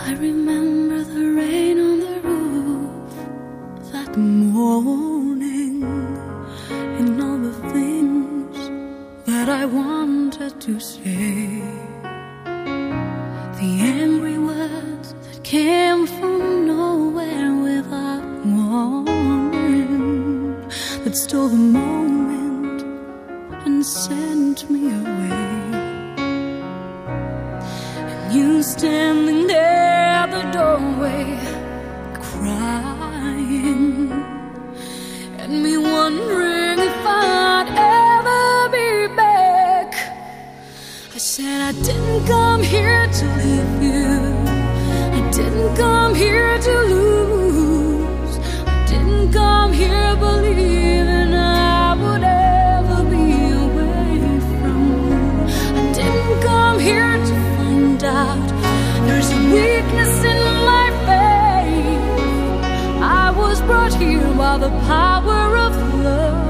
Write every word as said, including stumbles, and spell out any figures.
I remember the rain on the roof that morning, and all the things that I wanted to say, the angry words that came from nowhere without warning, that stole the moment and sent me away. And you standing there at the doorway crying, and me wondering if I'd ever be back. I said I didn't come here to leave you, I didn't come here to lose, I didn't come here believing I would ever be away from you. I didn't come here to find out there's a weakness in my faith. I was brought here by the power of love.